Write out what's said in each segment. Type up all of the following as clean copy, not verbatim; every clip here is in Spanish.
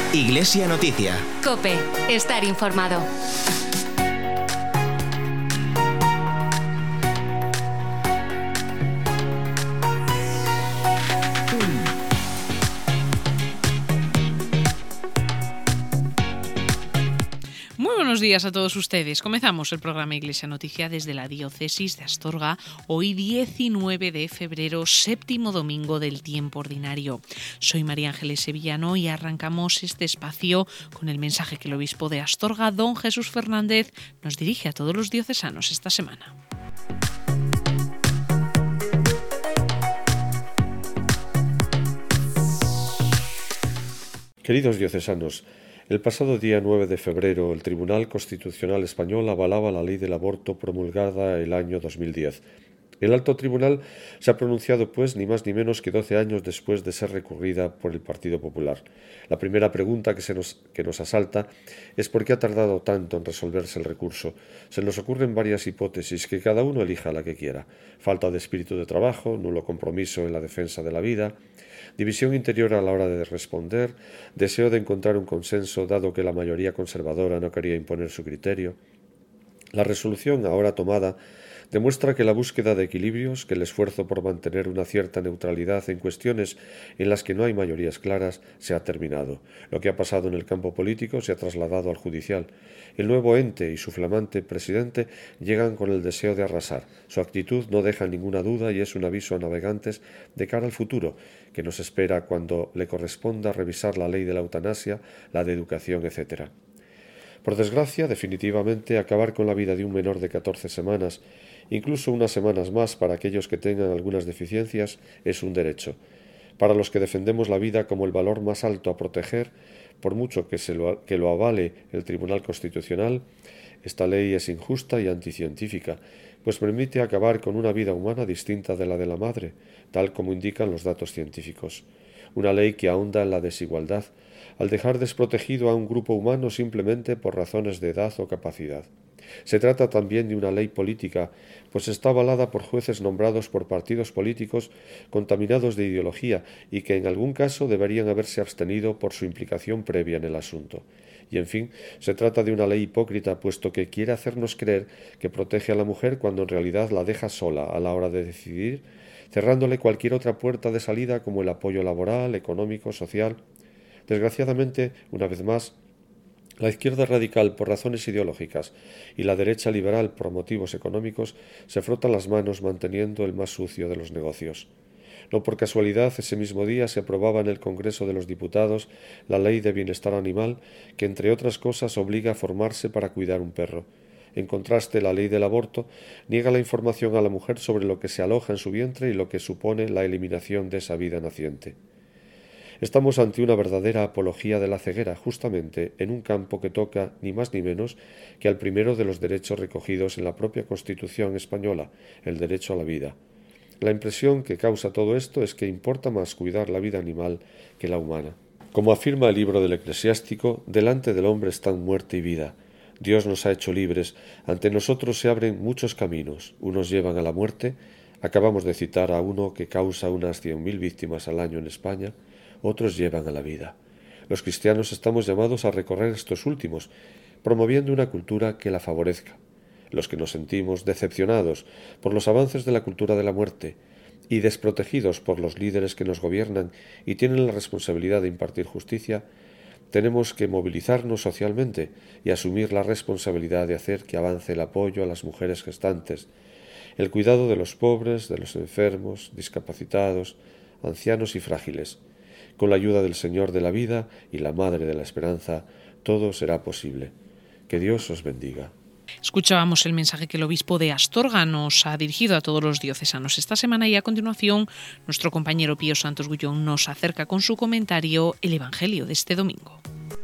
Iglesia Noticia. COPE. Estar informado. Buenos días a todos ustedes. Comenzamos el programa Iglesia Noticia desde la diócesis de Astorga, hoy 19 de febrero, séptimo domingo del tiempo ordinario. Soy María Ángeles Sevillano y arrancamos este espacio con el mensaje que el obispo de Astorga, don Jesús Fernández, nos dirige a todos los diocesanos esta semana. Queridos diocesanos, el pasado día 9 de febrero, el Tribunal Constitucional Español avalaba la ley del aborto promulgada el año 2010. El alto tribunal se ha pronunciado, pues, ni más ni menos que 12 años después de ser recurrida por el Partido Popular. La primera pregunta que nos asalta es por qué ha tardado tanto en resolverse el recurso. Se nos ocurren varias hipótesis, que cada uno elija la que quiera. Falta de espíritu de trabajo, nulo compromiso en la defensa de la vida, división interior a la hora de responder, deseo de encontrar un consenso dado que la mayoría conservadora no quería imponer su criterio. La resolución ahora tomada demuestra que la búsqueda de equilibrios, que el esfuerzo por mantener una cierta neutralidad en cuestiones en las que no hay mayorías claras, se ha terminado. Lo que ha pasado en el campo político se ha trasladado al judicial. El nuevo ente y su flamante presidente llegan con el deseo de arrasar. Su actitud no deja ninguna duda y es un aviso a navegantes de cara al futuro, que nos espera cuando le corresponda revisar la ley de la eutanasia, la de educación, etc. Por desgracia, definitivamente, acabar con la vida de un menor de 14 semanas, incluso unas semanas más para aquellos que tengan algunas deficiencias, es un derecho. Para los que defendemos la vida como el valor más alto a proteger, por mucho que lo avale el Tribunal Constitucional, esta ley es injusta y anticientífica, pues permite acabar con una vida humana distinta de la de la madre, tal como indican los datos científicos. Una ley que ahonda en la desigualdad, al dejar desprotegido a un grupo humano simplemente por razones de edad o capacidad. Se trata también de una ley política, pues está avalada por jueces nombrados por partidos políticos contaminados de ideología y que en algún caso deberían haberse abstenido por su implicación previa en el asunto. Y en fin, se trata de una ley hipócrita, puesto que quiere hacernos creer que protege a la mujer cuando en realidad la deja sola a la hora de decidir, cerrándole cualquier otra puerta de salida como el apoyo laboral, económico, social. Desgraciadamente, una vez más, la izquierda radical por razones ideológicas y la derecha liberal por motivos económicos se frotan las manos manteniendo el más sucio de los negocios. No por casualidad, ese mismo día se aprobaba en el Congreso de los Diputados la Ley de Bienestar Animal, que entre otras cosas obliga a formarse para cuidar un perro. En contraste, la ley del aborto niega la información a la mujer sobre lo que se aloja en su vientre y lo que supone la eliminación de esa vida naciente. Estamos ante una verdadera apología de la ceguera, justamente en un campo que toca ni más ni menos que al primero de los derechos recogidos en la propia Constitución española, el derecho a la vida. La impresión que causa todo esto es que importa más cuidar la vida animal que la humana. Como afirma el libro del Eclesiástico, delante del hombre están muerte y vida. Dios nos ha hecho libres, ante nosotros se abren muchos caminos, unos llevan a la muerte, acabamos de citar a uno que causa unas 100.000 víctimas al año en España, otros llevan a la vida. Los cristianos estamos llamados a recorrer estos últimos, promoviendo una cultura que la favorezca. Los que nos sentimos decepcionados por los avances de la cultura de la muerte y desprotegidos por los líderes que nos gobiernan y tienen la responsabilidad de impartir justicia, tenemos que movilizarnos socialmente y asumir la responsabilidad de hacer que avance el apoyo a las mujeres gestantes, el cuidado de los pobres, de los enfermos, discapacitados, ancianos y frágiles. Con la ayuda del Señor de la vida y la Madre de la Esperanza, todo será posible. Que Dios os bendiga. Escuchábamos el mensaje que el obispo de Astorga nos ha dirigido a todos los diocesanos esta semana y a continuación nuestro compañero Pío Santos Gullón nos acerca con su comentario el Evangelio de este domingo.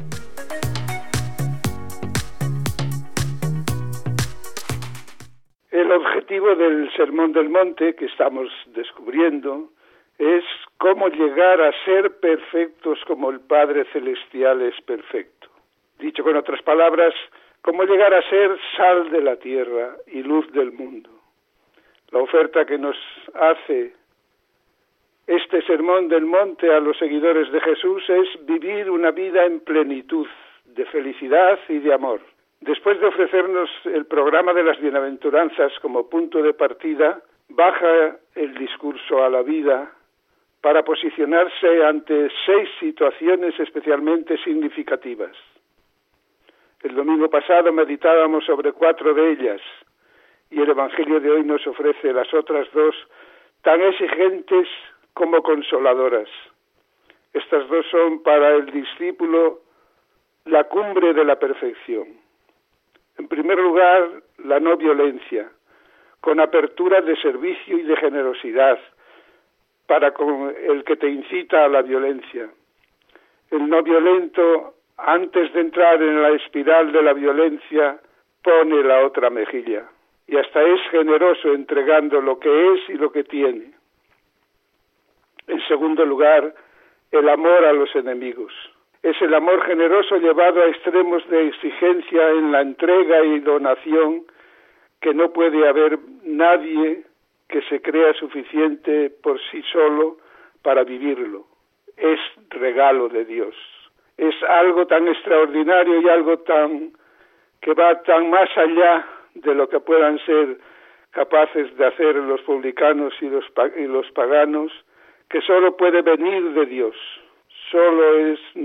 El objetivo del Sermón del Monte que estamos descubriendo es cómo llegar a ser perfectos como el Padre Celestial es perfecto. Dicho con otras palabras, cómo llegar a ser sal de la tierra y luz del mundo. La oferta que nos hace este Sermón del Monte a los seguidores de Jesús es vivir una vida en plenitud, de felicidad y de amor. Después de ofrecernos el programa de las bienaventuranzas como punto de partida, baja el discurso a la vida para posicionarse ante 6 situaciones especialmente significativas. El domingo pasado meditábamos sobre 4 de ellas y el Evangelio de hoy nos ofrece las otras 2 tan exigentes como consoladoras. Estas 2 son para el discípulo la cumbre de la perfección. En primer lugar, la no violencia, con apertura de servicio y de generosidad para con el que te incita a la violencia. El no violento, antes de entrar en la espiral de la violencia, pone la otra mejilla y hasta es generoso entregando lo que es y lo que tiene. En segundo lugar, el amor a los enemigos. Es el amor generoso llevado a extremos de exigencia en la entrega y donación que no puede haber nadie que se crea suficiente por sí solo para vivirlo. Es regalo de Dios. Es algo tan extraordinario y algo que va tan más allá de lo que puedan ser capaces de hacer los publicanos y los paganos, que solo puede venir de Dios. Solo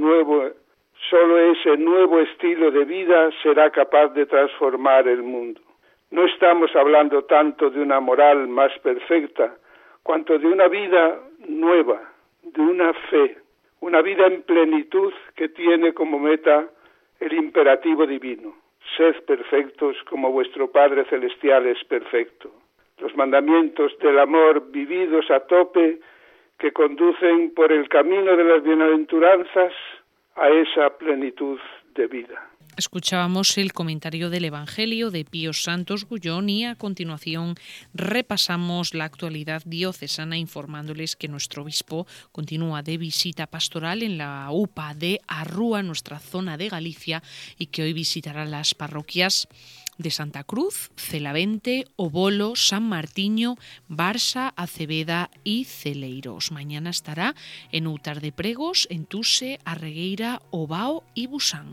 ese nuevo estilo de vida será capaz de transformar el mundo. No estamos hablando tanto de una moral más perfecta, cuanto de una vida nueva, de una fe, una vida en plenitud que tiene como meta el imperativo divino. Sed perfectos como vuestro Padre Celestial es perfecto. Los mandamientos del amor vividos a tope que conducen por el camino de las bienaventuranzas a esa plenitud de vida. Escuchábamos el comentario del Evangelio de Pío Santos Gullón y a continuación repasamos la actualidad diocesana informándoles que nuestro obispo continúa de visita pastoral en la UPA de Arrúa, nuestra zona de Galicia, y que hoy visitará las parroquias de Santa Cruz, Celavente, Obolo, San Martiño, Barsa, Aceveda y Celeiros. Mañana estará en Outar de Pregos, en Tuse, Arregueira, Obao y Busán.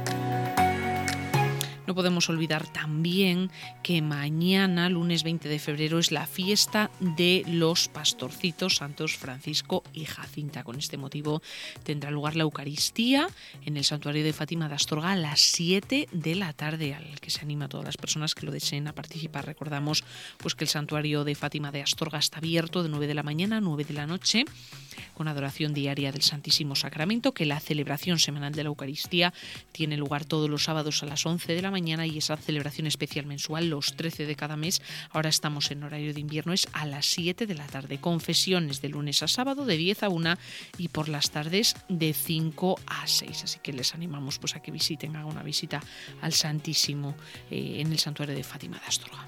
No podemos olvidar también que mañana, lunes 20 de febrero, es la fiesta de los pastorcitos santos Francisco y Jacinta. Con este motivo tendrá lugar la Eucaristía en el Santuario de Fátima de Astorga a las 7 de la tarde, al que se anima a todas las personas que lo deseen a participar. Recordamos pues que el Santuario de Fátima de Astorga está abierto de 9 de la mañana a 9 de la noche, con adoración diaria del Santísimo Sacramento, que la celebración semanal de la Eucaristía tiene lugar todos los sábados a las 11 de la mañana y esa celebración especial mensual los 13 de cada mes, ahora estamos en horario de invierno, es a las 7 de la tarde. Confesiones de lunes a sábado de 10 a 1 y por las tardes de 5 a 6. Así que les animamos pues a que visiten, hagan una visita al Santísimo en el Santuario de Fátima de Astorga.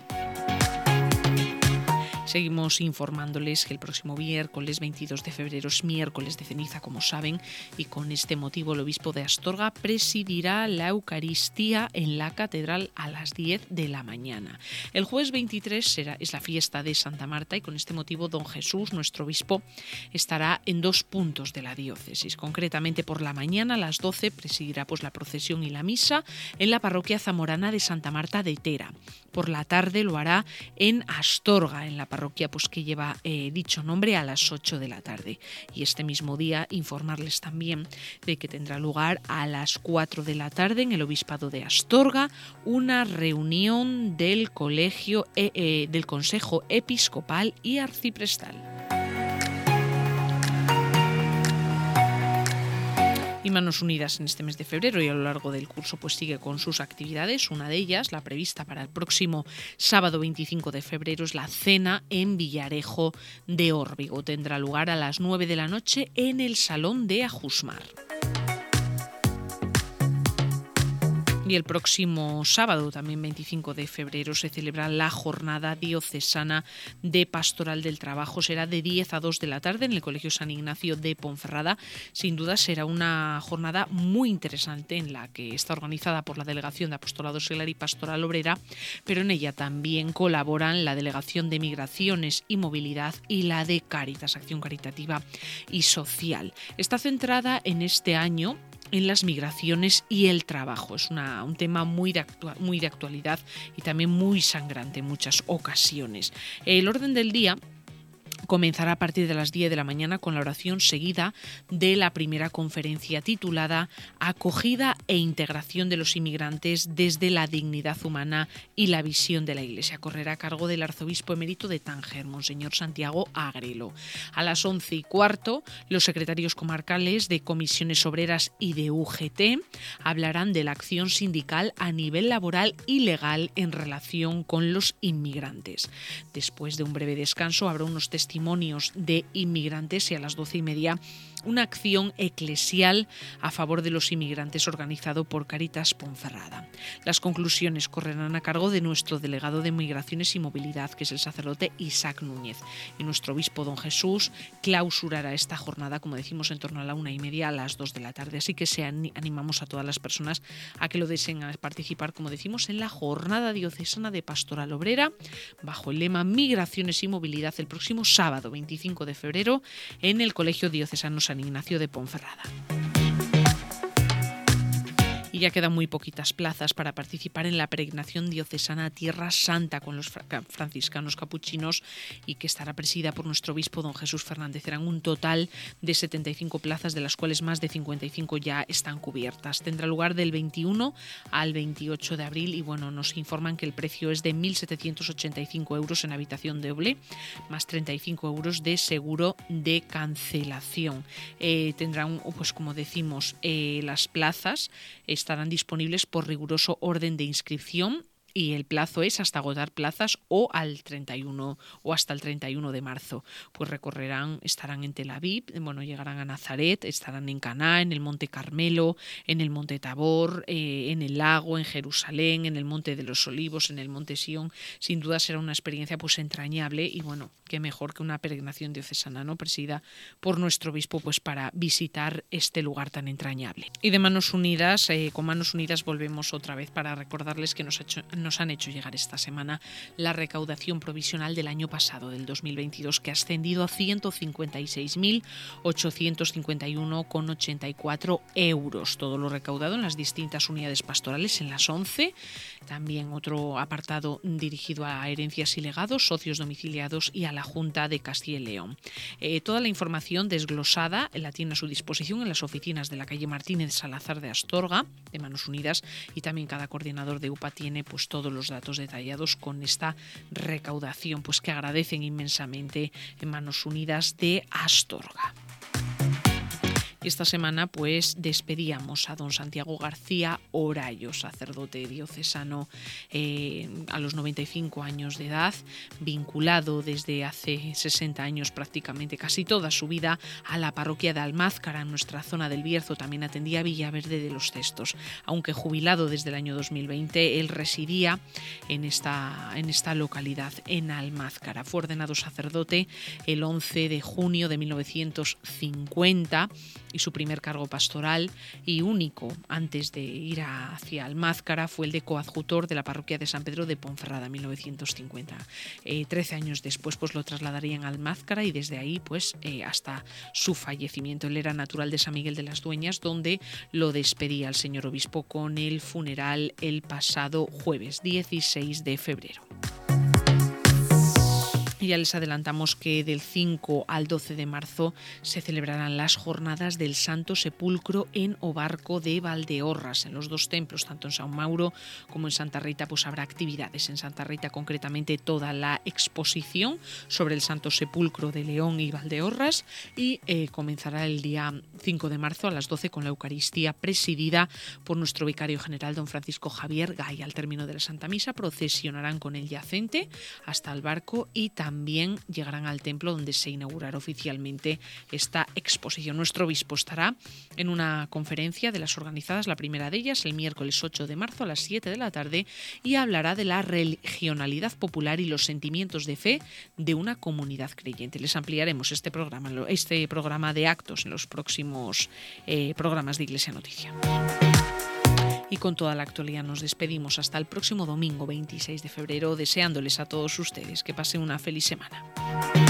Seguimos informándoles que el próximo miércoles 22 de febrero es miércoles de ceniza, como saben, y con este motivo el obispo de Astorga presidirá la Eucaristía en la catedral a las 10 de la mañana. El jueves 23 es la fiesta de Santa Marta y con este motivo don Jesús, nuestro obispo, estará en 2 puntos de la diócesis. Concretamente por la mañana a las 12 presidirá pues la procesión y la misa en la parroquia zamorana de Santa Marta de Tera. Por la tarde lo hará en Astorga, en la parroquia pues que lleva dicho nombre, a las 8 de la tarde. Y este mismo día informarles también de que tendrá lugar a las 4 de la tarde en el Obispado de Astorga una reunión del del Consejo Episcopal y Arciprestal. Y Manos Unidas en este mes de febrero y a lo largo del curso pues sigue con sus actividades. Una de ellas, la prevista para el próximo sábado 25 de febrero, es la cena en Villarejo de Órbigo. Tendrá lugar a las 9 de la noche en el Salón de Ajusmar. Y el próximo sábado, también 25 de febrero, se celebra la Jornada Diocesana de Pastoral del Trabajo. Será de 10 a 2 de la tarde en el Colegio San Ignacio de Ponferrada. Sin duda será una jornada muy interesante en la que está organizada por la Delegación de Apostolado Seglar y Pastoral Obrera, pero en ella también colaboran la Delegación de Migraciones y Movilidad y la de Cáritas, Acción Caritativa y Social. Está centrada en este año en las migraciones y el trabajo. Es un tema muy de actualidad y también muy sangrante en muchas ocasiones. El orden del día comenzará a partir de las 10 de la mañana con la oración seguida de la primera conferencia titulada Acogida e integración de los inmigrantes desde la dignidad humana y la visión de la Iglesia. Correrá a cargo del arzobispo emérito de Tánger, Monseñor Santiago Agrelo. A las 11:15, los secretarios comarcales de Comisiones Obreras y de UGT hablarán de la acción sindical a nivel laboral y legal en relación con los inmigrantes. Después de un breve descanso habrá unos testimonios de inmigrantes y a las 12:30 una acción eclesial a favor de los inmigrantes organizado por Cáritas Ponferrada. Las conclusiones correrán a cargo de nuestro delegado de Migraciones y Movilidad, que es el sacerdote Isaac Núñez, y nuestro obispo don Jesús clausurará esta jornada, como decimos, en torno a la 1:30 a las 2 de la tarde. Así que animamos a todas las personas a que lo deseen a participar, como decimos, en la Jornada Diocesana de Pastoral Obrera, bajo el lema Migraciones y Movilidad, el próximo sábado 25 de febrero en el Colegio Diocesano San Ignacio de Ponferrada. Y ya quedan muy poquitas plazas para participar en la peregrinación diocesana a Tierra Santa con los franciscanos capuchinos, y que estará presidida por nuestro obispo don Jesús Fernández. Serán un total de 75 plazas, de las cuales más de 55 ya están cubiertas. Tendrá lugar del 21 al 28 de abril y nos informan que el precio es de 1.785 euros en habitación doble, más 35 euros de seguro de cancelación. Tendrán, pues como decimos, las plazas estarán disponibles por riguroso orden de inscripción, y el plazo es hasta agotar plazas o hasta el 31 de marzo. Pues estarán en Tel Aviv, llegarán a Nazaret, estarán en Caná, en el Monte Carmelo, en el Monte Tabor, en el lago, en Jerusalén, en el Monte de los Olivos, en el Monte Sión. Sin duda será una experiencia pues entrañable, y qué mejor que una peregrinación diocesana, ¿no?, presidida por nuestro obispo, pues para visitar este lugar tan entrañable. Y de Manos Unidas, con Manos Unidas volvemos otra vez para recordarles que nos han hecho llegar esta semana la recaudación provisional del año pasado, del 2022, que ha ascendido a 156.851,84 euros. Todo lo recaudado en las distintas unidades pastorales, en las 11. También otro apartado dirigido a herencias y legados, socios domiciliados y a la Junta de Castilla y León. Toda la información desglosada la tiene a su disposición en las oficinas de la calle Martínez Salazar de Astorga, de Manos Unidas, y también cada coordinador de UPA tiene pues todos los datos detallados con esta recaudación, pues que agradecen inmensamente en Manos Unidas de Astorga. Y esta semana pues despedíamos a don Santiago García Orayo, sacerdote diocesano a los 95 años de edad, vinculado desde hace 60 años prácticamente, casi toda su vida, a la parroquia de Almázcara, en nuestra zona del Bierzo. También atendía Villaverde de los Cestos. Aunque jubilado desde el año 2020, él residía en esta localidad, en Almázcara. Fue ordenado sacerdote el 11 de junio de 1950 y su primer cargo pastoral y único antes de ir hacia Almázcara fue el de coadjutor de la parroquia de San Pedro de Ponferrada en 1950. 13 años después pues lo trasladarían a Almázcara, y desde ahí pues hasta su fallecimiento. Él era natural de San Miguel de las Dueñas, donde lo despedía el señor obispo con el funeral el pasado jueves 16 de febrero. Y ya les adelantamos que del 5 al 12 de marzo se celebrarán las jornadas del Santo Sepulcro en Obarco de Valdeorras, en los dos templos, tanto en San Mauro como en Santa Rita. Pues habrá actividades en Santa Rita, concretamente toda la exposición sobre el Santo Sepulcro de León y Valdeorras, y comenzará el día 5 de marzo a las 12 con la Eucaristía presidida por nuestro vicario general don Francisco Javier Gay. Al término de la Santa Misa procesionarán con el yacente hasta el barco, y también también llegarán al templo donde se inaugurará oficialmente esta exposición. Nuestro obispo estará en una conferencia de las organizadas, la primera de ellas el miércoles 8 de marzo a las 7 de la tarde, y hablará de la regionalidad popular y los sentimientos de fe de una comunidad creyente. Les ampliaremos este programa de actos en los próximos programas de Iglesia Noticia. Y con toda la actualidad nos despedimos hasta el próximo domingo 26 de febrero, deseándoles a todos ustedes que pasen una feliz semana.